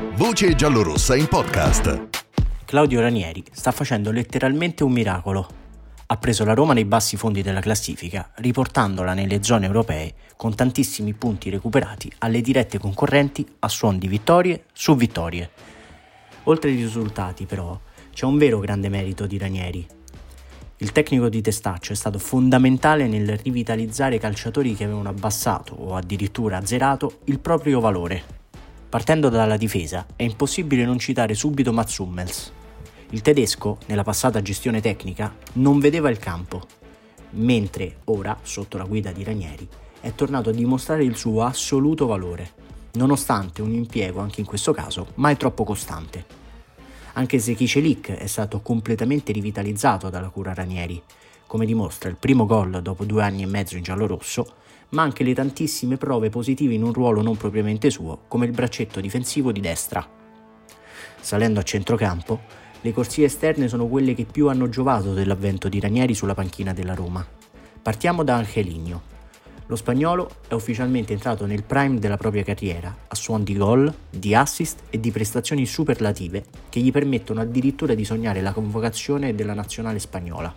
Voce giallorossa in podcast. Claudio Ranieri sta facendo letteralmente un miracolo. Ha preso la Roma nei bassi fondi della classifica, riportandola nelle zone europee con tantissimi punti recuperati alle dirette concorrenti a suon di vittorie su vittorie. Oltre ai risultati, però, c'è un vero grande merito di Ranieri. Il tecnico di Testaccio è stato fondamentale nel rivitalizzare i calciatori che avevano abbassato o addirittura azzerato il proprio valore. Partendo dalla difesa, è impossibile non citare subito Mats Hummels. Il tedesco, nella passata gestione tecnica, non vedeva il campo, mentre ora, sotto la guida di Ranieri, è tornato a dimostrare il suo assoluto valore, nonostante un impiego, anche in questo caso, mai troppo costante. Anche Zeki Çelik è stato completamente rivitalizzato dalla cura Ranieri, come dimostra il primo gol dopo 2 anni e mezzo in giallorosso, ma anche le tantissime prove positive in un ruolo non propriamente suo, come il braccetto difensivo di destra. Salendo a centrocampo, le corsie esterne sono quelle che più hanno giovato dell'avvento di Ranieri sulla panchina della Roma. Partiamo da Angelino. Lo spagnolo è ufficialmente entrato nel prime della propria carriera, a suon di gol, di assist e di prestazioni superlative che gli permettono addirittura di sognare la convocazione della nazionale spagnola.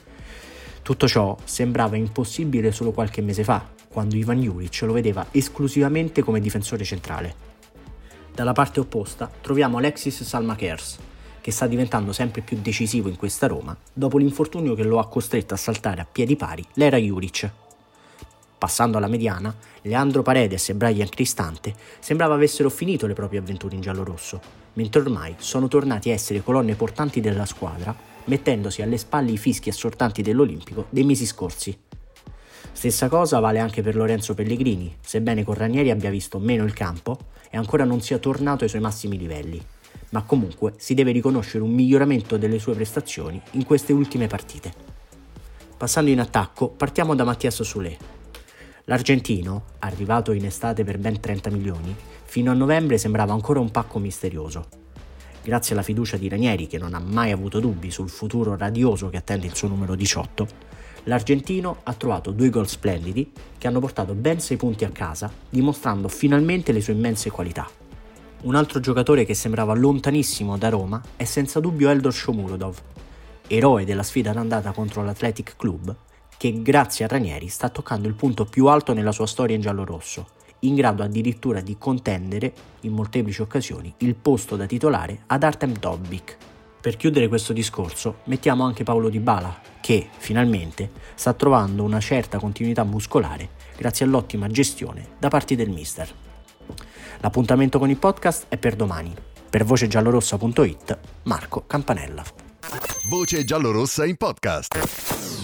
Tutto ciò sembrava impossibile solo qualche mese fa, quando Ivan Juric lo vedeva esclusivamente come difensore centrale. Dalla parte opposta troviamo Alexis Salmakers, che sta diventando sempre più decisivo in questa Roma, dopo l'infortunio che lo ha costretto a saltare a piedi pari l'era Juric. Passando alla mediana, Leandro Paredes e Bryan Cristante sembrava avessero finito le proprie avventure in giallorosso, mentre ormai sono tornati a essere colonne portanti della squadra, mettendosi alle spalle i fischi assortanti dell'Olimpico dei mesi scorsi. Stessa cosa vale anche per Lorenzo Pellegrini, sebbene con Ranieri abbia visto meno il campo e ancora non sia tornato ai suoi massimi livelli, ma comunque si deve riconoscere un miglioramento delle sue prestazioni in queste ultime partite. Passando in attacco, partiamo da Mattias Soulé. L'argentino, arrivato in estate per ben 30 milioni, fino a novembre sembrava ancora un pacco misterioso. Grazie alla fiducia di Ranieri, che non ha mai avuto dubbi sul futuro radioso che attende il suo numero 18, l'argentino ha trovato 2 gol splendidi che hanno portato ben 6 punti a casa, dimostrando finalmente le sue immense qualità. Un altro giocatore che sembrava lontanissimo da Roma è senza dubbio Eldor Shomurodov, eroe della sfida d'andata contro l'Athletic Club, che grazie a Ranieri sta toccando il punto più alto nella sua storia in giallorosso, in grado addirittura di contendere, in molteplici occasioni, il posto da titolare ad Artem Dovbyk. Per chiudere questo discorso, mettiamo anche Paulo Dybala, che, finalmente, sta trovando una certa continuità muscolare grazie all'ottima gestione da parte del mister. L'appuntamento con il podcast è per domani. Per vocegiallorossa.it, Marco Campanella. Voce giallorossa in podcast.